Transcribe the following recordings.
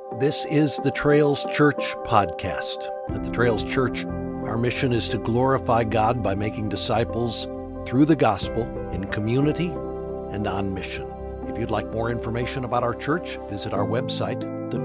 This is the Trails Church podcast. At the Trails Church, our mission is to glorify God by making disciples through the gospel in community and on mission. If you'd like more information about our church, visit our website,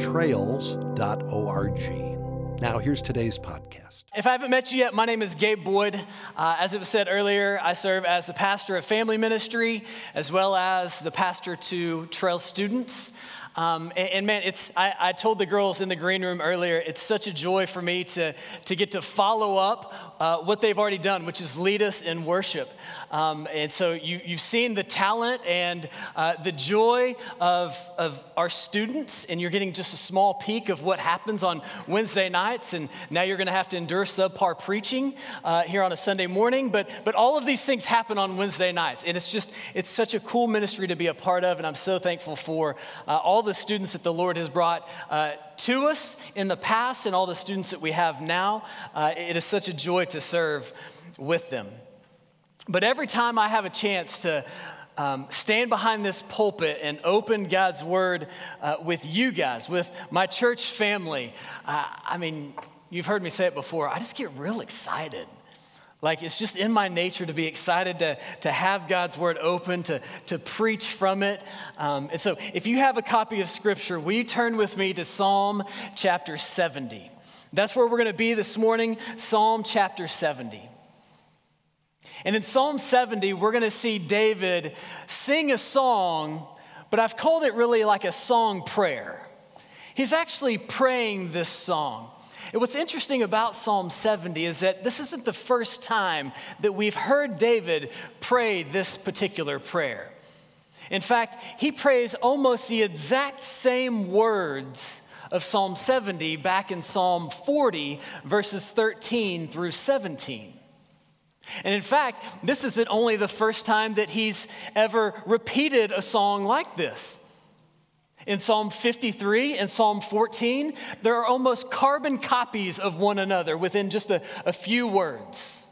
thetrails.org. Now, here's today's podcast. If I haven't met you yet, my name is Gabe Boyd. As it was said earlier, I serve as the pastor of family ministry as well as the pastor to Trails students. And man, I told the girls in the green room earlier, it's such a joy for me to get to follow up what they've already done, which is lead us in worship. And so you've seen the talent and the joy of our students, and you're getting just a small peek of what happens on Wednesday nights, and now you're going to have to endure subpar preaching here on a Sunday morning. But all of these things happen on Wednesday nights, and it's such a cool ministry to be a part of, and I'm so thankful for all the students that the Lord has brought to us in the past and all the students that we have now. It is such a joy to serve with them. But every time I have a chance to stand behind this pulpit and open God's word with you guys, with my church family, I mean, you've heard me say it before, I just get real excited. Like, it's just in my nature to be excited to have God's word open, to preach from it. And so if you have a copy of Scripture, will you turn with me to Psalm chapter 70? That's where we're going to be this morning, Psalm chapter 70. And in Psalm 70, we're going to see David sing a song, but I've called it really like a song prayer. He's actually praying this song. And what's interesting about Psalm 70 is that this isn't the first time that we've heard David pray this particular prayer. In fact, he prays almost the exact same words of Psalm 70 back in Psalm 40, verses 13 through 17. And in fact, this isn't only the first time that he's ever repeated a song like this. In Psalm 53 and Psalm 14, there are almost carbon copies of one another within just a few words.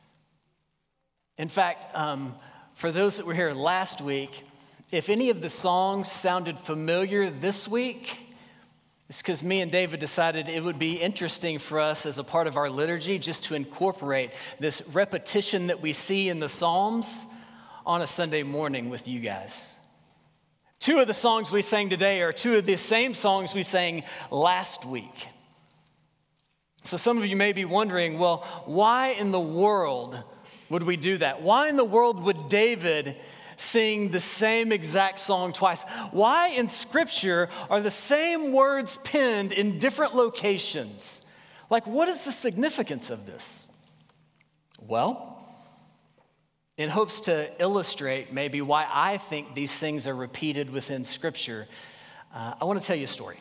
In fact, for those that were here last week, if any of the songs sounded familiar this week, it's because me and David decided it would be interesting for us as a part of our liturgy just to incorporate this repetition that we see in the Psalms on a Sunday morning with you guys. Two of the songs we sang today are two of the same songs we sang last week. So some of you may be wondering, well, why in the world would we do that? Why in the world would David sing the same exact song twice? Why in Scripture are the same words penned in different locations? Like, what is the significance of this? Well, in hopes to illustrate maybe why I think these things are repeated within Scripture, I want to tell you a story.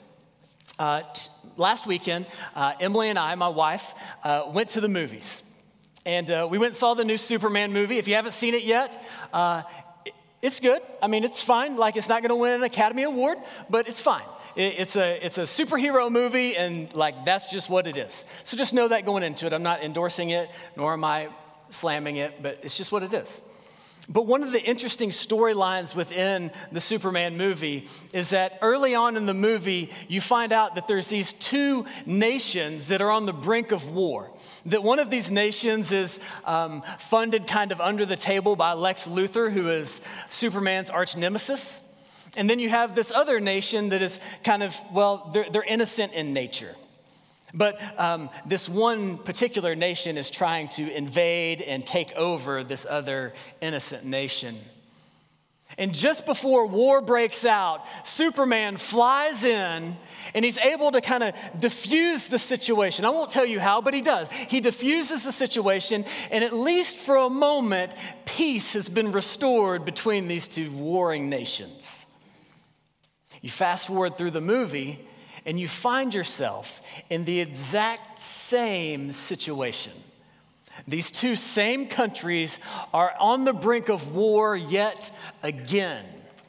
Last weekend, Emily and I, my wife, went to the movies. And we went and saw the new Superman movie. If you haven't seen it yet, it's good. I mean, it's fine. Like, it's not going to win an Academy Award, but it's fine. It's a superhero movie, and like, that's just what it is. So just know that going into it. I'm not endorsing it, nor am I slamming it, but it's just what it is. But one of the interesting storylines within the Superman movie is that early on in the movie, you find out that there's these two nations that are on the brink of war. That one of these nations is funded kind of under the table by Lex Luthor, who is Superman's arch nemesis. And then you have this other nation that is kind of, well, they're innocent in nature. But this one particular nation is trying to invade and take over this other innocent nation. And just before war breaks out, Superman flies in and he's able to kind of diffuse the situation. I won't tell you how, but he does. He diffuses the situation, and at least for a moment, peace has been restored between these two warring nations. You fast forward through the movie, and you find yourself in the exact same situation. These two same countries are on the brink of war yet again.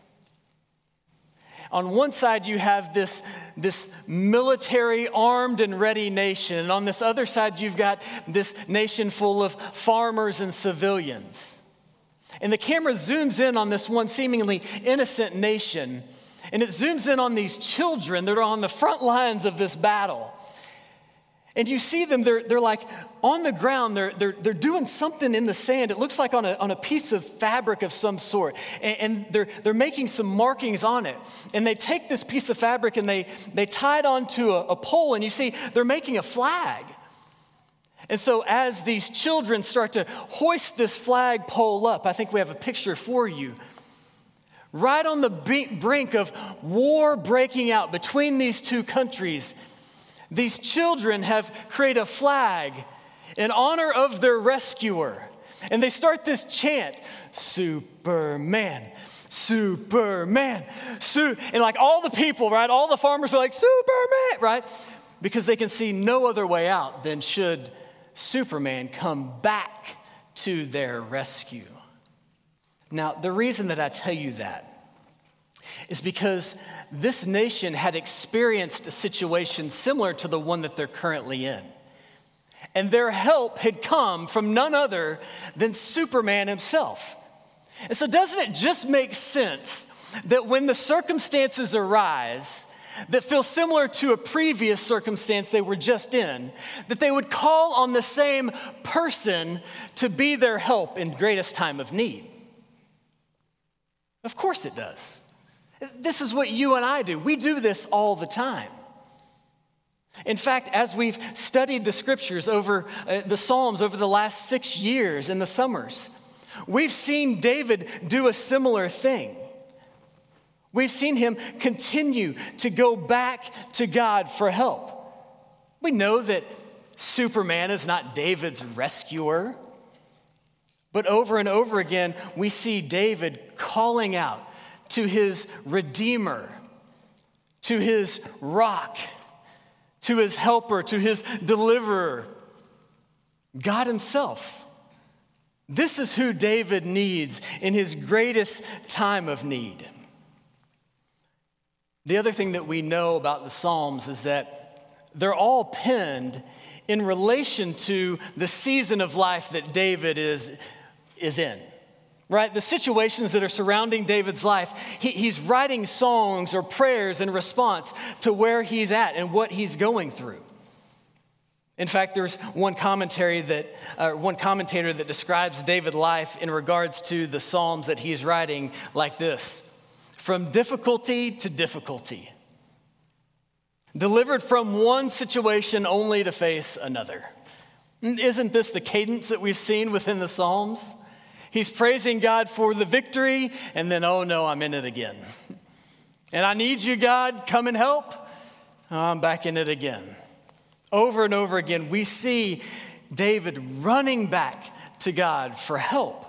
On one side, you have this military armed and ready nation. And on this other side, you've got this nation full of farmers and civilians. And the camera zooms in on this one seemingly innocent nation. And it zooms in on these children that are on the front lines of this battle. And you see them, they're like on the ground, they're doing something in the sand. It looks like on a piece of fabric of some sort. And they're making some markings on it. And they take this piece of fabric and they tie it onto a pole, and you see they're making a flag. And so as these children start to hoist this flag pole up, I think we have a picture for you. Right on the brink of war breaking out between these two countries, these children have created a flag in honor of their rescuer. And they start this chant, Superman, Superman, and like all the people, right? All the farmers are like, Superman, right? Because they can see no other way out than should Superman come back to their rescue. Now, the reason that I tell you that is because this nation had experienced a situation similar to the one that they're currently in. And their help had come from none other than Superman himself. And so doesn't it just make sense that when the circumstances arise that feel similar to a previous circumstance they were just in, that they would call on the same person to be their help in greatest time of need? Of course it does. This is what you and I do. We do this all the time. In fact, as we've studied the scriptures over the Psalms over the last 6 years in the summers, we've seen David do a similar thing. We've seen him continue to go back to God for help. We know that Superman is not David's rescuer, but over and over again, we see David calling out to his Redeemer, to his rock, to his helper, to his deliverer, God himself. This is who David needs in his greatest time of need. The other thing that we know about the Psalms is that they're all penned in relation to the season of life that David is in. Right? The situations that are surrounding David's life, he's writing songs or prayers in response to where he's at and what he's going through. In fact, there's one commentator that describes David's life in regards to the Psalms that he's writing like this: from difficulty to difficulty, delivered from one situation only to face another. Isn't this the cadence that we've seen within the Psalms? He's praising God for the victory, and then, oh no, I'm in it again. And I need you, God, come and help. Oh, I'm back in it again. Over and over again, we see David running back to God for help.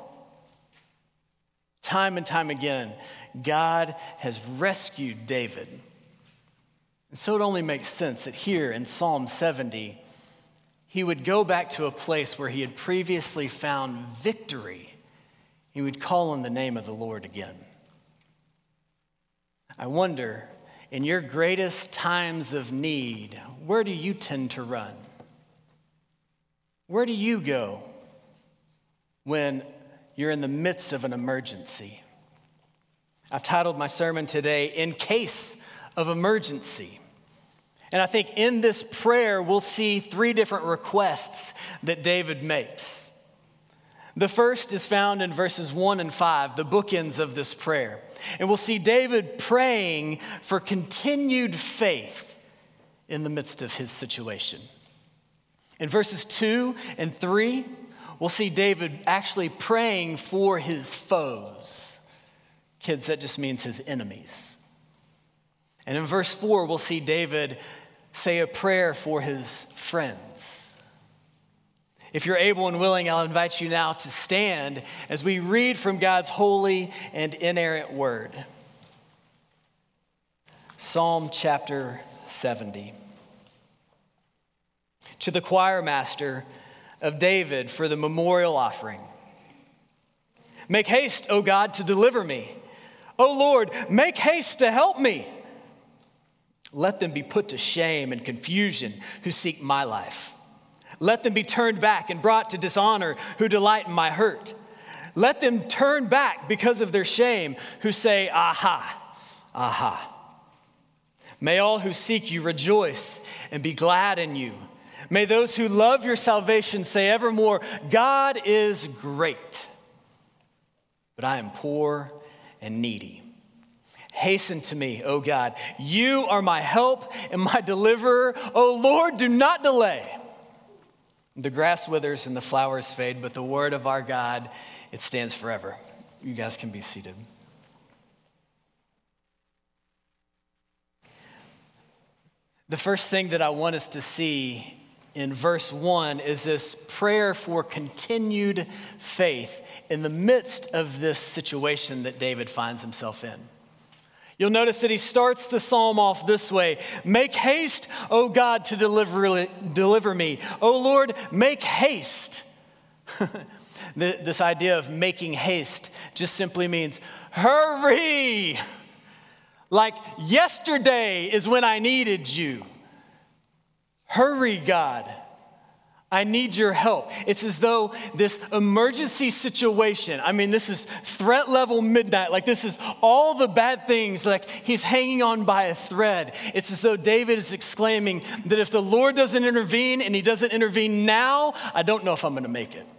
Time and time again, God has rescued David. And so it only makes sense that here in Psalm 70, he would go back to a place where he had previously found victory. He would call on the name of the Lord again. I wonder, in your greatest times of need, where do you tend to run? Where do you go when you're in the midst of an emergency? I've titled my sermon today, In Case of Emergency. And I think in this prayer, we'll see 3 different requests that David makes. The first is found in verses 1 and 5, the bookends of this prayer. And we'll see David praying for continued faith in the midst of his situation. In verses 2 and 3, we'll see David actually praying for his foes. Kids, that just means his enemies. And in verse 4, we'll see David say a prayer for his friends. If you're able and willing, I'll invite you now to stand as we read from God's holy and inerrant word. Psalm chapter 70. To the choir master of David for the memorial offering. Make haste, O God, to deliver me. O Lord, make haste to help me. Let them be put to shame and confusion who seek my life. Let them be turned back and brought to dishonor who delight in my hurt. Let them turn back because of their shame who say, aha, Aha. May all who seek you rejoice and be glad in you. May those who love your salvation say evermore, God is great, but I am poor and needy. Hasten to me, O God. You are my help and my deliverer. O Lord, do not delay. The grass withers and the flowers fade, but the word of our God, it stands forever. You guys can be seated. The first thing that I want us to see in verse 1 is this prayer for continued faith in the midst of this situation that David finds himself in. You'll notice that he starts the psalm off this way. Make haste, O God, to deliver me. O Lord, make haste. This idea of making haste just simply means hurry. Like yesterday is when I needed you. Hurry, God. I need your help. It's as though this emergency situation, this is threat level midnight. Like this is all the bad things, like he's hanging on by a thread. It's as though David is exclaiming that if the Lord doesn't intervene and he doesn't intervene now, I don't know if I'm going to make it.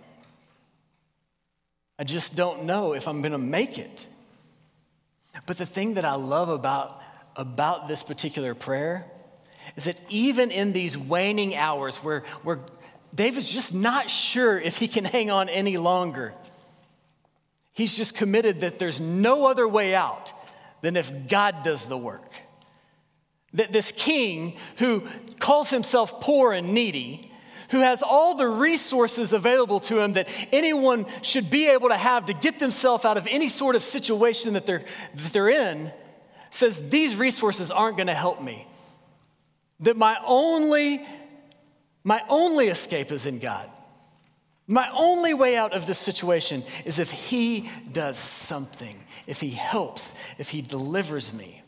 I just don't know if I'm going to make it. But the thing that I love about this particular prayer is that even in these waning hours where David's just not sure if he can hang on any longer, he's just committed that there's no other way out than if God does the work. That this king who calls himself poor and needy, who has all the resources available to him that anyone should be able to have to get themselves out of any sort of situation that they're in, says these resources aren't going to help me. That my only escape is in God. My only way out of this situation is if he does something, if he helps, if he delivers me.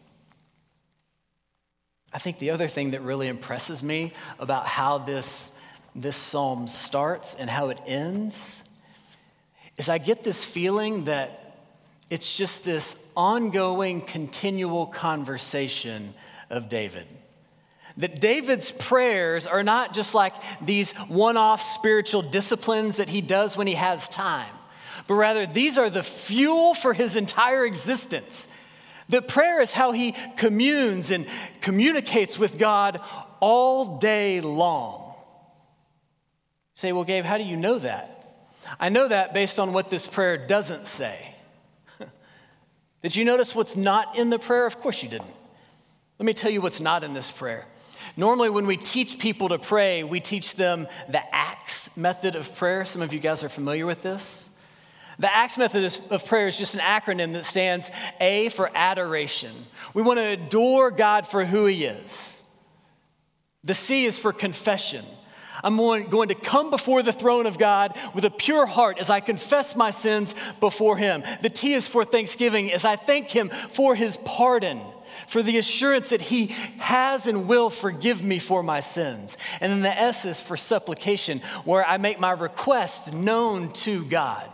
I think the other thing that really impresses me about how this psalm starts and how it ends is I get this feeling that it's just this ongoing, continual conversation of David. That David's prayers are not just like these one-off spiritual disciplines that he does when he has time, but rather these are the fuel for his entire existence. That prayer is how he communes and communicates with God all day long. You say, well, Gabe, how do you know that? I know that based on what this prayer doesn't say. Did you notice what's not in the prayer? Of course you didn't. Let me tell you what's not in this prayer. Normally, when we teach people to pray, we teach them the ACTS method of prayer. Some of you guys are familiar with this. The ACTS method of prayer is just an acronym that stands A for adoration. We want to adore God for who he is. The C is for confession. I'm going to come before the throne of God with a pure heart as I confess my sins before him. The T is for thanksgiving as I thank him for his pardon, for the assurance that he has and will forgive me for my sins. And then the S is for supplication, where I make my request known to God.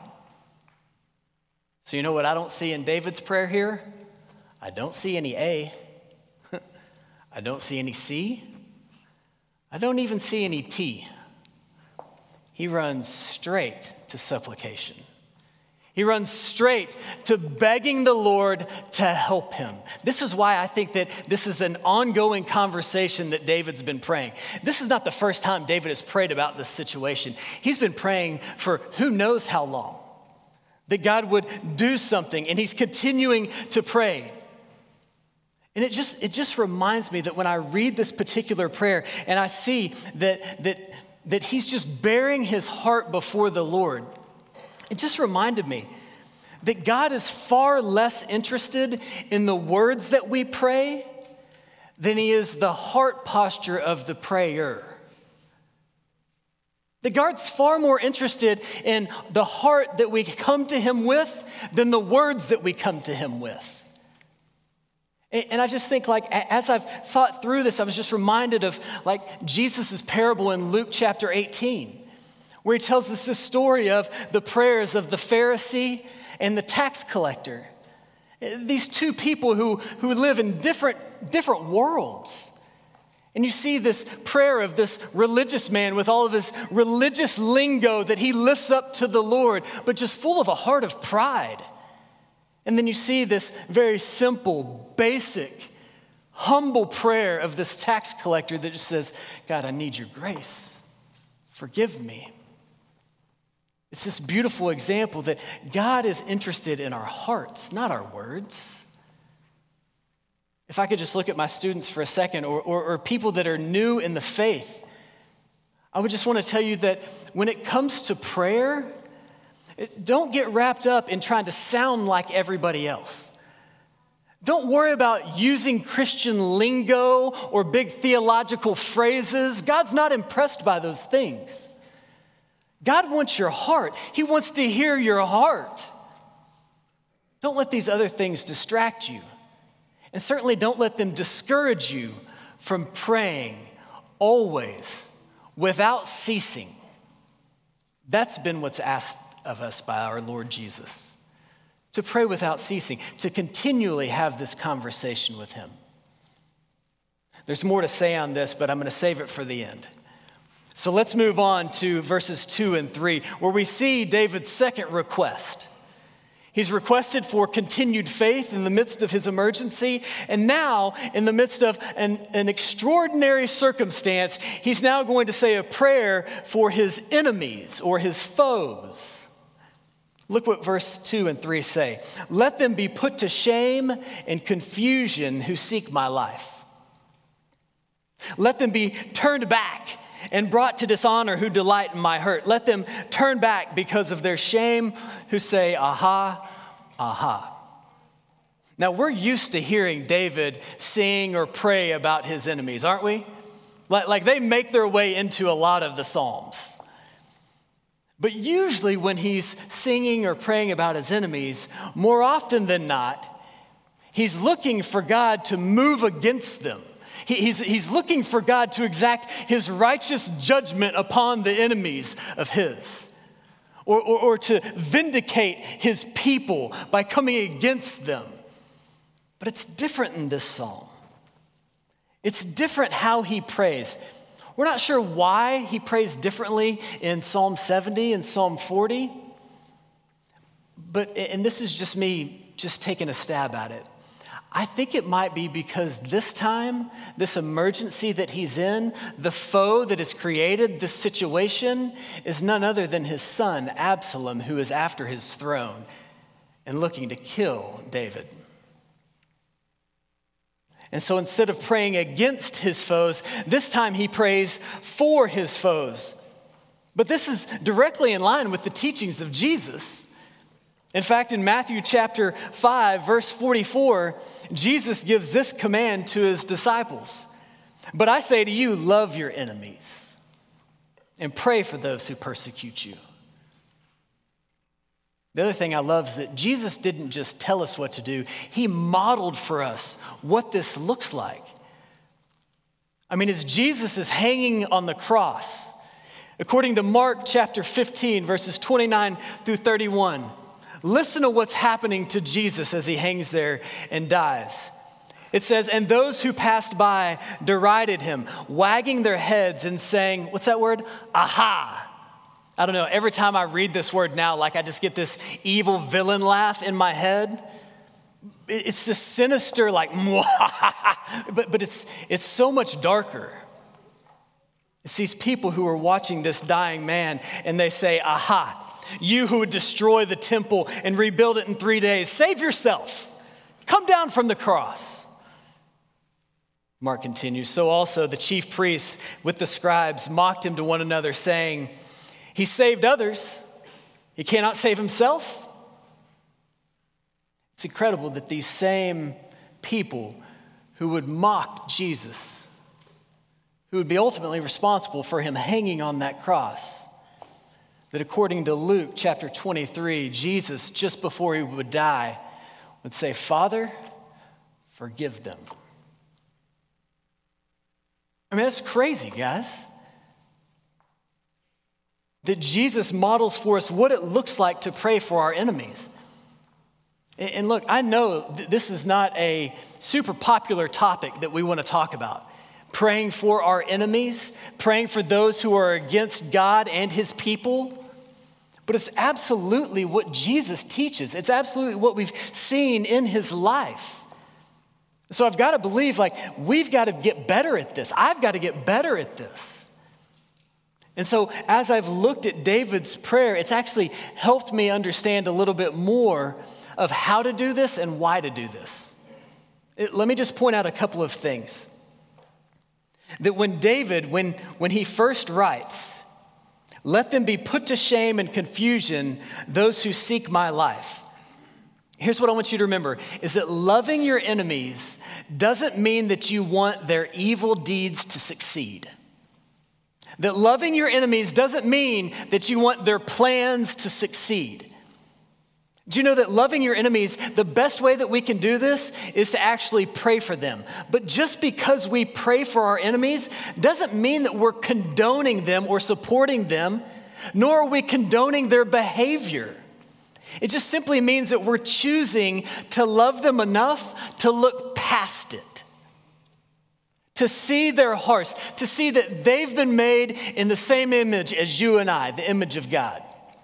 So you know what I don't see in David's prayer here? I don't see any A. I don't see any C. I don't even see any T. He runs straight to supplication. He runs straight to begging the Lord to help him. This is why I think that this is an ongoing conversation that David's been praying. This is not the first time David has prayed about this situation. He's been praying for who knows how long, that God would do something, and he's continuing to pray. And it just reminds me that when I read this particular prayer and I see that he's just bearing his heart before the Lord, it just reminded me that God is far less interested in the words that we pray than he is the heart posture of the prayer. That God's far more interested in the heart that we come to him with than the words that we come to him with. And I just think, like, as I've thought through this, I was just reminded of, like, Jesus' parable in Luke chapter 18, where he tells us this story of the prayers of the Pharisee and the tax collector. These two people who live in different worlds. And you see this prayer of this religious man with all of his religious lingo that he lifts up to the Lord, but just full of a heart of pride. And then you see this very simple, basic, humble prayer of this tax collector that just says, God, I need your grace. Forgive me. It's this beautiful example that God is interested in our hearts, not our words. If I could just look at my students for a second, or people that are new in the faith, I would just want to tell you that when it comes to prayer, don't get wrapped up in trying to sound like everybody else. Don't worry about using Christian lingo or big theological phrases. God's not impressed by those things. God wants your heart. He wants to hear your heart. Don't let these other things distract you. And certainly don't let them discourage you from praying always, without ceasing. That's been what's asked of us by our Lord Jesus. To pray without ceasing, to continually have this conversation with him. There's more to say on this, but I'm going to save it for the end. So let's move on to verses 2 and 3, where we see David's second request. He's requested for continued faith in the midst of his emergency, and now, in the midst of an extraordinary circumstance, he's now going to say a prayer for his enemies or his foes. Look what verse 2 and 3 say. Let them be put to shame and confusion who seek my life. Let them be turned back and brought to dishonor who delight in my hurt. Let them turn back because of their shame who say, aha, aha. Now, we're used to hearing David sing or pray about his enemies, aren't we? Like they make their way into a lot of the Psalms. But usually when he's singing or praying about his enemies, more often than not, he's looking for God to move against them. He's looking for God to exact his righteous judgment upon the enemies of his, or to vindicate his people by coming against them. But it's different in this psalm. It's different how he prays. We're not sure why he prays differently in Psalm 70 and Psalm 40, and this is just me just taking a stab at it. I think it might be because this time, this emergency that he's in, the foe that has created this situation is none other than his son, Absalom, who is after his throne and looking to kill David. And so instead of praying against his foes, this time he prays for his foes. But this is directly in line with the teachings of Jesus. In fact, in Matthew chapter 5, verse 44, Jesus gives this command to his disciples. But I say to you, love your enemies and pray for those who persecute you. The other thing I love is that Jesus didn't just tell us what to do. He modeled for us what this looks like. I mean, as Jesus is hanging on the cross, according to Mark chapter 15, verses 29 through 31, listen to what's happening to Jesus as he hangs there and dies. It says, and those who passed by derided him, wagging their heads and saying, what's that word? Aha. I don't know, every time I read this word now, like I just get this evil villain laugh in my head. It's this sinister, like, but it's so much darker. It's these people who are watching this dying man and they say, aha. You who would destroy the temple and rebuild it in 3 days, save yourself. Come down from the cross. Mark continues, so also the chief priests with the scribes mocked him to one another, saying, he saved others, he cannot save himself. It's incredible that these same people who would mock Jesus, who would be ultimately responsible for him hanging on that cross, that according to Luke chapter 23, Jesus, just before he would die, would say, Father, forgive them. I mean, that's crazy, guys. That Jesus models for us what it looks like to pray for our enemies. And look, I know this is not a super popular topic that we want to talk about. Praying for our enemies, praying for those who are against God and his people. But it's absolutely what Jesus teaches. It's absolutely what we've seen in his life. So I've got to believe, we've got to get better at this. I've got to get better at this. And so as I've looked at David's prayer, it's actually helped me understand a little bit more of how to do this and why to do this. Let me just point out a couple of things. That when David, when he first writes, "Let them be put to shame and confusion, those who seek my life." Here's what I want you to remember, is that loving your enemies doesn't mean that you want their evil deeds to succeed. That loving your enemies doesn't mean that you want their plans to succeed. Do you know that loving your enemies, the best way that we can do this is to actually pray for them. But just because we pray for our enemies doesn't mean that we're condoning them or supporting them, nor are we condoning their behavior. It just simply means that we're choosing to love them enough to look past it. To see their hearts, to see that they've been made in the same image as you and I, the image of God.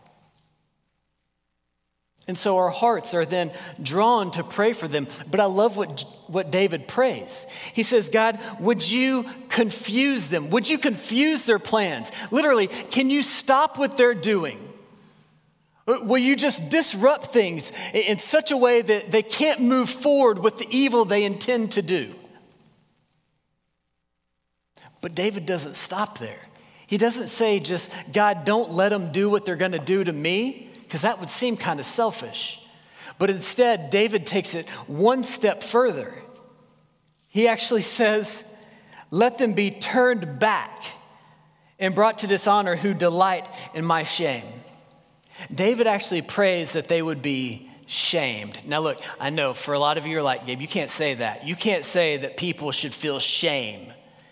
And so our hearts are then drawn to pray for them. But I love what David prays. He says, God, would you confuse them? Would you confuse their plans? Literally, can you stop what they're doing? Will you just disrupt things in such a way that they can't move forward with the evil they intend to do? But David doesn't stop there. He doesn't say just, God, don't let them do what they're going to do to me, because that would seem kind of selfish. But instead, David takes it one step further. He actually says, let them be turned back and brought to dishonor who delight in my shame. David actually prays that they would be shamed. Now look, I know for a lot of you are like, Gabe, you can't say that. You can't say that people should feel shame.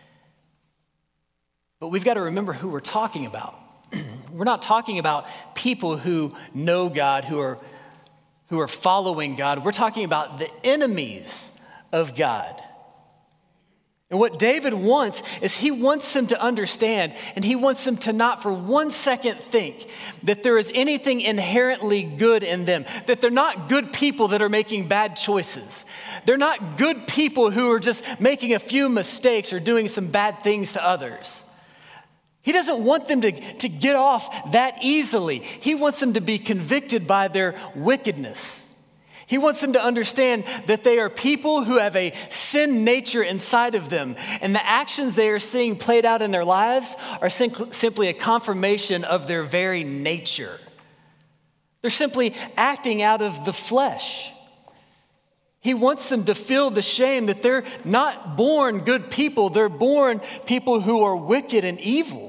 But we've got to remember who we're talking about. We're not talking about people who know God, who are following God. We're talking about the enemies of God. And what David wants is he wants them to understand, and he wants them to not for one second think that there is anything inherently good in them, that they're not good people that are making bad choices. They're not good people who are just making a few mistakes or doing some bad things to others. He doesn't want them to get off that easily. He wants them to be convicted by their wickedness. He wants them to understand that they are people who have a sin nature inside of them, and the actions they are seeing played out in their lives are simply a confirmation of their very nature. They're simply acting out of the flesh. He wants them to feel the shame that they're not born good people. They're born people who are wicked and evil.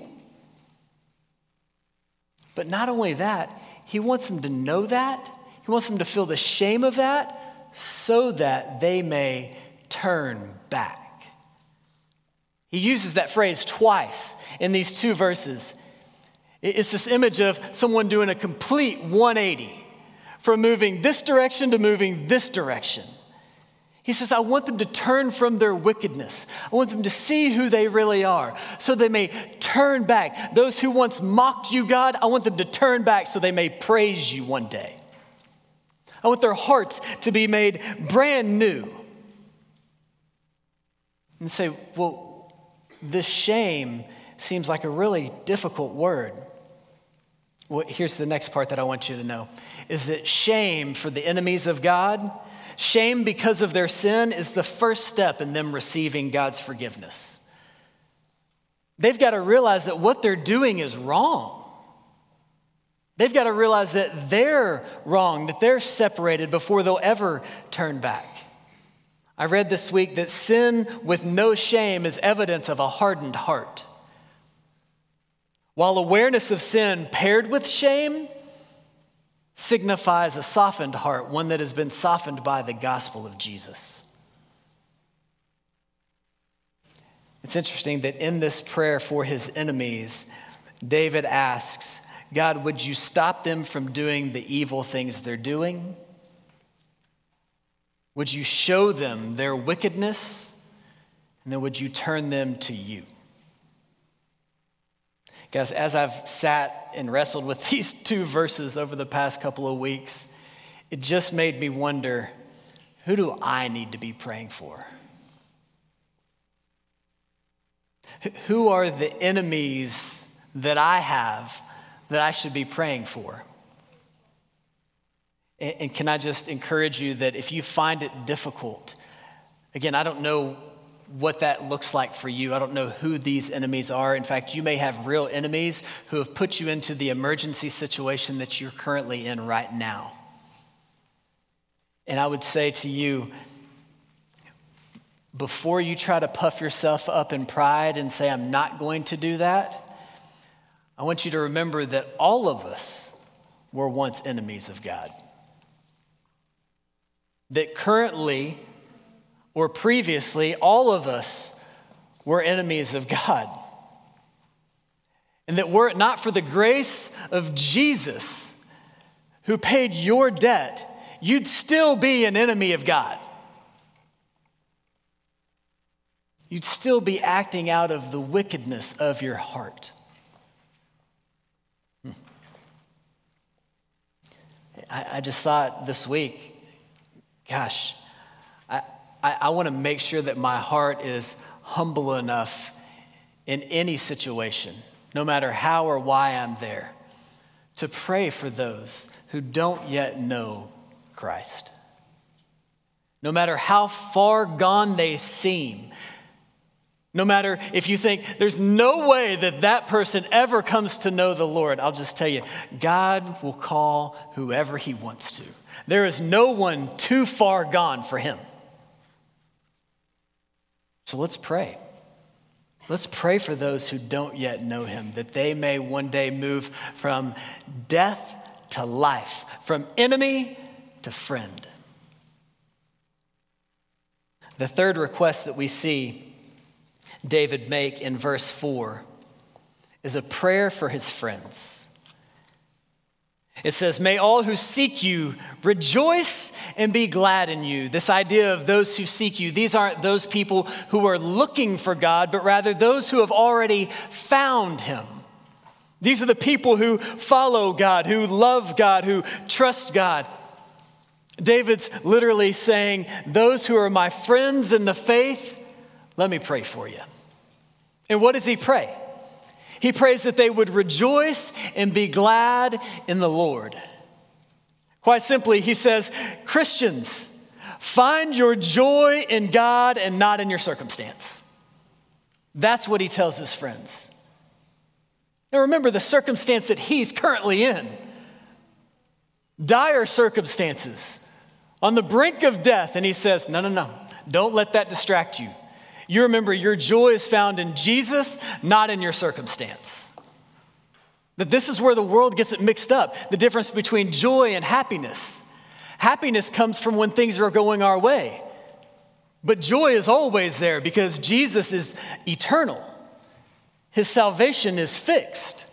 But not only that, he wants them to know that. He wants them to feel the shame of that so that they may turn back. He uses that phrase twice in these two verses. It's this image of someone doing a complete 180 from moving this direction to moving this direction. He says, I want them to turn from their wickedness. I want them to see who they really are so they may turn back. Those who once mocked you, God, I want them to turn back so they may praise you one day. I want their hearts to be made brand new. And say, well, this shame seems like a really difficult word. Well, here's the next part that I want you to know, is that shame for the enemies of God, shame because of their sin is the first step in them receiving God's forgiveness. They've got to realize that what they're doing is wrong. They've got to realize that they're wrong, that they're separated before they'll ever turn back. I read this week that sin with no shame is evidence of a hardened heart. While awareness of sin paired with shame signifies a softened heart, one that has been softened by the gospel of Jesus. It's interesting that in this prayer for his enemies, David asks, God, would you stop them from doing the evil things they're doing? Would you show them their wickedness? And then would you turn them to you? Guys, as I've sat and wrestled with these two verses over the past couple of weeks, it just made me wonder, who do I need to be praying for? Who are the enemies that I have that I should be praying for? And can I just encourage you that if you find it difficult, again, I don't know what that looks like for you. I don't know who these enemies are. In fact, you may have real enemies who have put you into the emergency situation that you're currently in right now. And I would say to you, before you try to puff yourself up in pride and say, I'm not going to do that, I want you to remember that all of us were once enemies of God. That currently or previously, all of us were enemies of God. And that were it not for the grace of Jesus who paid your debt, you'd still be an enemy of God. You'd still be acting out of the wickedness of your heart. I just thought this week, gosh, I want to make sure that my heart is humble enough in any situation, no matter how or why I'm there, to pray for those who don't yet know Christ. No matter how far gone they seem, no matter if you think there's no way that that person ever comes to know the Lord, I'll just tell you, God will call whoever he wants to. There is no one too far gone for him. So let's pray. Let's pray for those who don't yet know him, that they may one day move from death to life, from enemy to friend. The third request that we see David make in verse 4 is a prayer for his friends. It says, may all who seek you rejoice and be glad in you. This idea of those who seek you, these aren't those people who are looking for God, but rather those who have already found him. These are the people who follow God, who love God, who trust God. David's literally saying, those who are my friends in the faith, let me pray for you. And what does he pray? He prays that they would rejoice and be glad in the Lord. Quite simply, he says, Christians, find your joy in God and not in your circumstance. That's what he tells his friends. Now remember the circumstance that he's currently in. Dire circumstances, on the brink of death. And he says, no, don't let that distract you. You remember your joy is found in Jesus, not in your circumstance. That this is where the world gets it mixed up, the difference between joy and happiness. Happiness comes from when things are going our way. But joy is always there because Jesus is eternal. His salvation is fixed.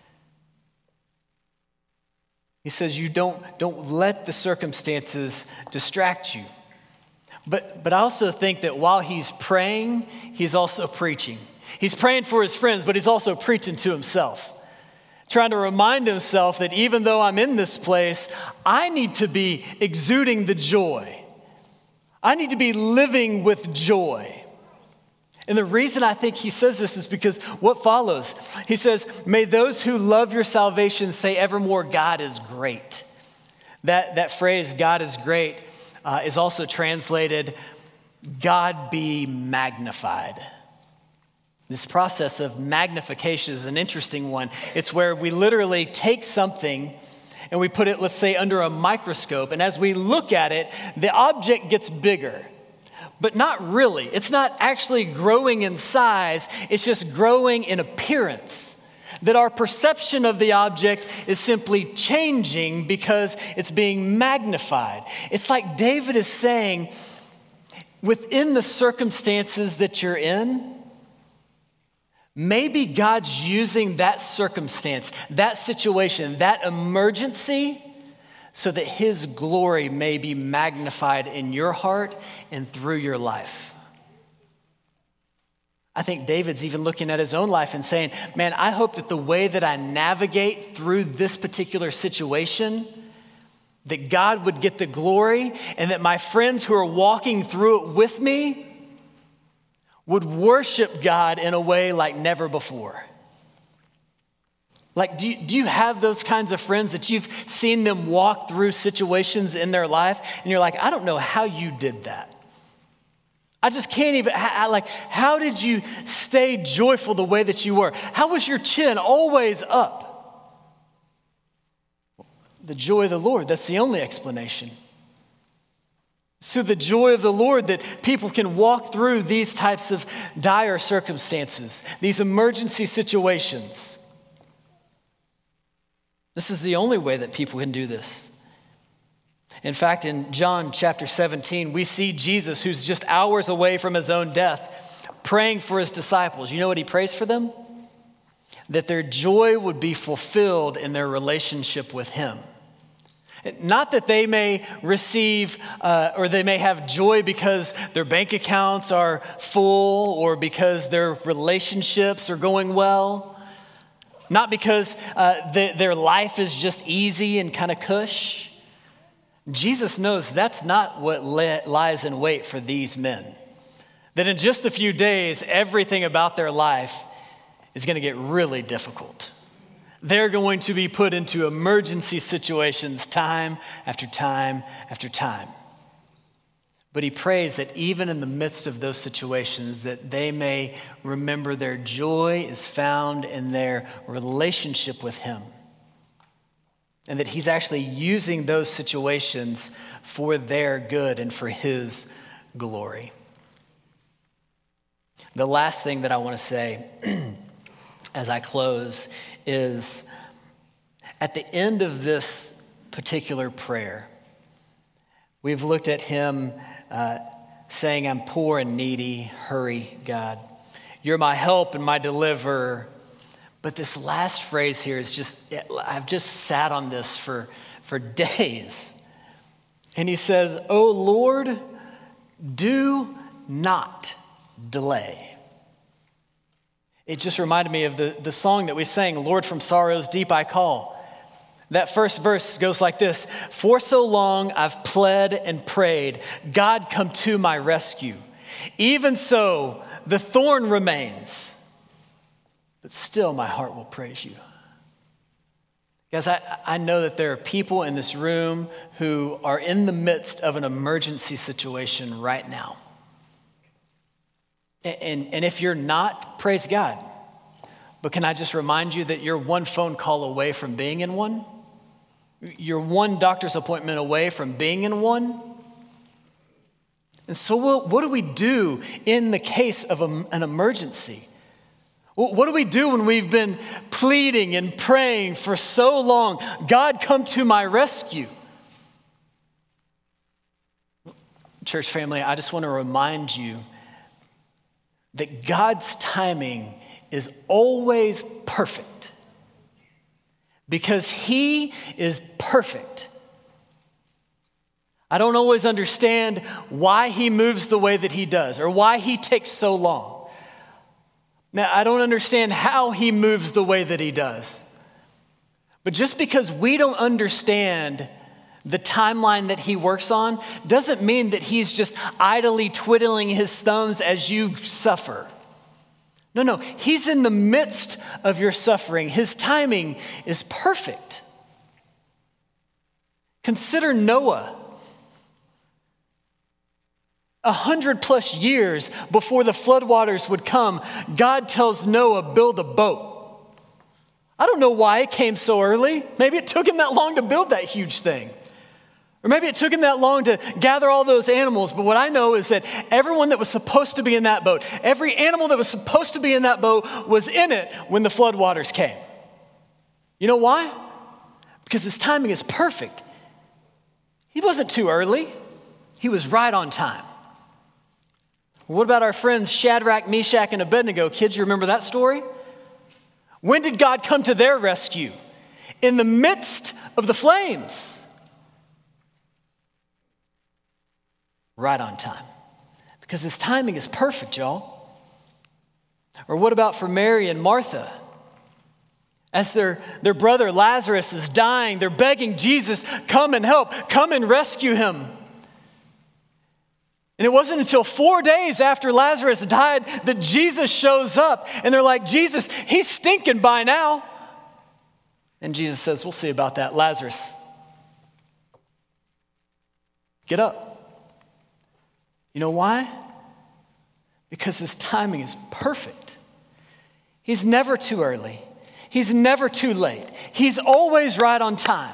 He says you don't let the circumstances distract you. But I also think that while he's praying, he's also preaching. He's praying for his friends, but he's also preaching to himself. Trying to remind himself that even though I'm in this place, I need to be exuding the joy. I need to be living with joy. And the reason I think he says this is because what follows. He says, may those who love your salvation say evermore, God is great. That phrase, God is great, is also translated, God be magnified. This process of magnification is an interesting one. It's where we literally take something and we put it, let's say, under a microscope. And as we look at it, the object gets bigger. But not really. It's not actually growing in size. It's just growing in appearance. That our perception of the object is simply changing because it's being magnified. It's like David is saying, within the circumstances that you're in, maybe God's using that circumstance, that situation, that emergency, so that his glory may be magnified in your heart and through your life. I think David's even looking at his own life and saying, man, I hope that the way that I navigate through this particular situation, that God would get the glory, and that my friends who are walking through it with me would worship God in a way like never before. Like, do you have those kinds of friends that you've seen them walk through situations in their life, and you're like, I don't know how you did that. I just can't even, how did you stay joyful the way that you were? How was your chin always up? The joy of the Lord, that's the only explanation. So the joy of the Lord that people can walk through these types of dire circumstances, these emergency situations. This is the only way that people can do this. In fact, in John chapter 17, we see Jesus, who's just hours away from his own death, praying for his disciples. You know what he prays for them? That their joy would be fulfilled in their relationship with him. Not that they may receive or they may have joy because their bank accounts are full or because their relationships are going well. Not because their life is just easy and kind of cush. Jesus knows that's not what lies in wait for these men. That in just a few days, everything about their life is going to get really difficult. They're going to be put into emergency situations time after time after time. But he prays that even in the midst of those situations, that they may remember their joy is found in their relationship with him. And that he's actually using those situations for their good and for his glory. The last thing that I want to say as I close is at the end of this particular prayer, we've looked at him saying, I'm poor and needy, hurry, God. You're my help and my deliverer. But this last phrase here is just, I've just sat on this for days. And he says, oh Lord, do not delay. It just reminded me of the song that we sang, Lord, from sorrows deep I call. That first verse goes like this: for so long I've pled and prayed, God come to my rescue. Even so, the thorn remains, but still my heart will praise you. Guys, I know that there are people in this room who are in the midst of an emergency situation right now. And if you're not, praise God. But can I just remind you that you're one phone call away from being in one? You're one doctor's appointment away from being in one. And so what do we do in the case of an emergency? What do we do when we've been pleading and praying for so long? God, come to my rescue. Church family, I just want to remind you that God's timing is always perfect because he is perfect. I don't always understand why he moves the way that he does or why he takes so long. Now, I don't understand how he moves the way that he does. But just because we don't understand the timeline that he works on doesn't mean that he's just idly twiddling his thumbs as you suffer. No, he's in the midst of your suffering. His timing is perfect. Consider Noah. 100+ years before the floodwaters would come, God tells Noah, build a boat. I don't know why it came so early. Maybe it took him that long to build that huge thing. Or maybe it took him that long to gather all those animals. But what I know is that everyone that was supposed to be in that boat, every animal that was supposed to be in that boat was in it when the floodwaters came. You know why? Because his timing is perfect. He wasn't too early. He was right on time. What about our friends Shadrach, Meshach, and Abednego? Kids, you remember that story? When did God come to their rescue? In the midst of the flames. right on time. Because his timing is perfect, y'all. Or what about for Mary and Martha? As their brother Lazarus is dying, they're begging Jesus, come and help, come and rescue him. And it wasn't until 4 days after Lazarus died that Jesus shows up. And they're like, Jesus, he's stinking by now. And Jesus says, we'll see about that. Lazarus, get up. You know why? Because his timing is perfect. He's never too early. He's never too late. He's always right on time.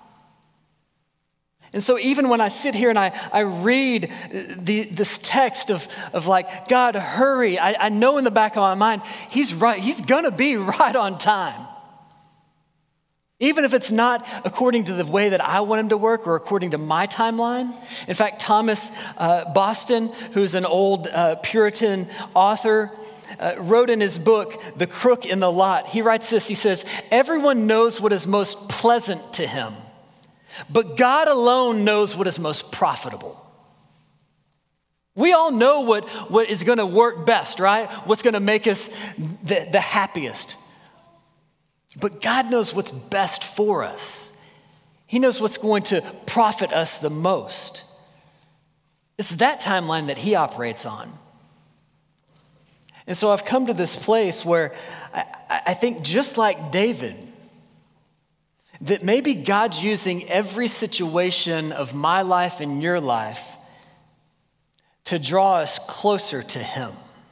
And so even when I sit here and I read this text of like, God, hurry, I know in the back of my mind, he's right. He's going to be right on time. Even if it's not according to the way that I want him to work or according to my timeline. In fact, Thomas Boston, who's an old Puritan author, wrote in his book, The Crook in the Lot, he writes this, he says, everyone knows what is most pleasant to him, but God alone knows what is most profitable. We all know what is going to work best, right? What's going to make us the happiest. But God knows what's best for us. He knows what's going to profit us the most. It's that timeline that he operates on. And so I've come to this place where I think just like David, that maybe God's using every situation of my life and your life to draw us closer to him.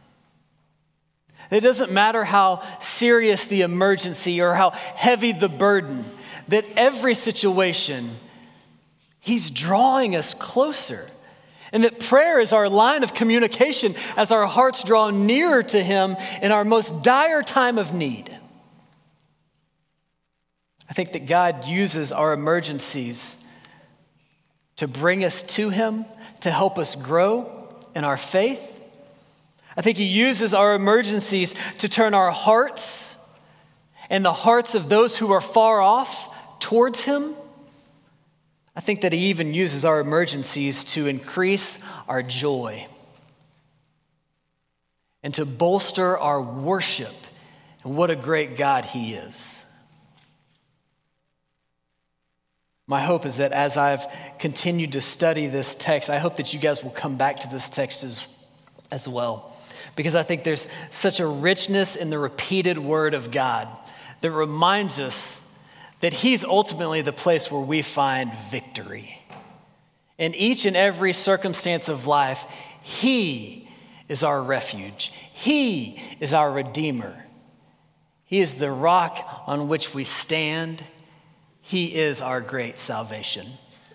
It doesn't matter how serious the emergency or how heavy the burden, that every situation, he's drawing us closer. And that prayer is our line of communication as our hearts draw nearer to him in our most dire time of need. I think that God uses our emergencies to bring us to him, to help us grow in our faith. I think he uses our emergencies to turn our hearts and the hearts of those who are far off towards him. I think that he even uses our emergencies to increase our joy and to bolster our worship. And what a great God he is. My hope is that as I've continued to study this text, I hope that you guys will come back to this text as well. Because I think there's such a richness in the repeated word of God that reminds us that he's ultimately the place where we find victory. In each and every circumstance of life, he is our refuge. He is our redeemer. He is the rock on which we stand. He is our great salvation.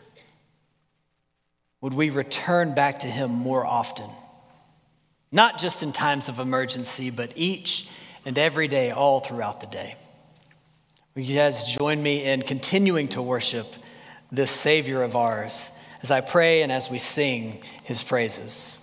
Would we return back to him more often? Not just in times of emergency, but each and every day, all throughout the day. Will you guys join me in continuing to worship this Savior of ours as I pray and as we sing his praises?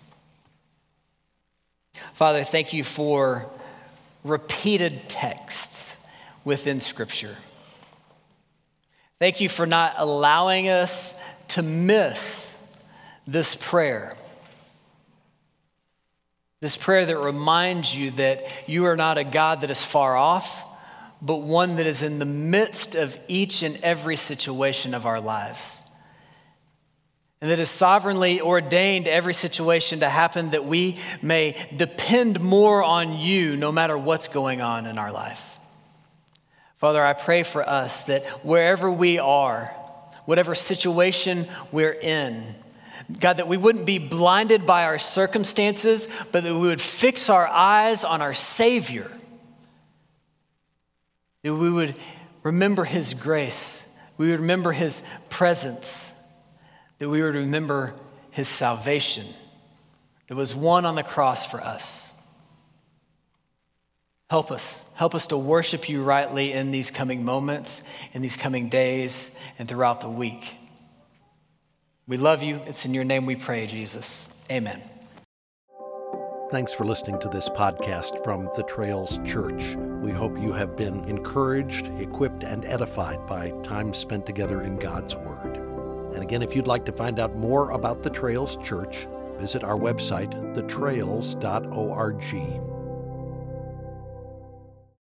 Father, thank you for repeated texts within Scripture. Thank you for not allowing us to miss this prayer. This prayer that reminds you that you are not a God that is far off, but one that is in the midst of each and every situation of our lives. And that has sovereignly ordained every situation to happen that we may depend more on you no matter what's going on in our life. Father, I pray for us that wherever we are, whatever situation we're in, God, that we wouldn't be blinded by our circumstances, but that we would fix our eyes on our Savior. That we would remember his grace. We would remember his presence. That we would remember his salvation. That was won on the cross for us. Help us to worship you rightly in these coming moments, in these coming days, and throughout the week. We love you. It's in your name we pray, Jesus. Amen. Thanks for listening to this podcast from The Trails Church. We hope you have been encouraged, equipped, and edified by time spent together in God's Word. And again, if you'd like to find out more about the Trails Church, visit our website, thetrails.org.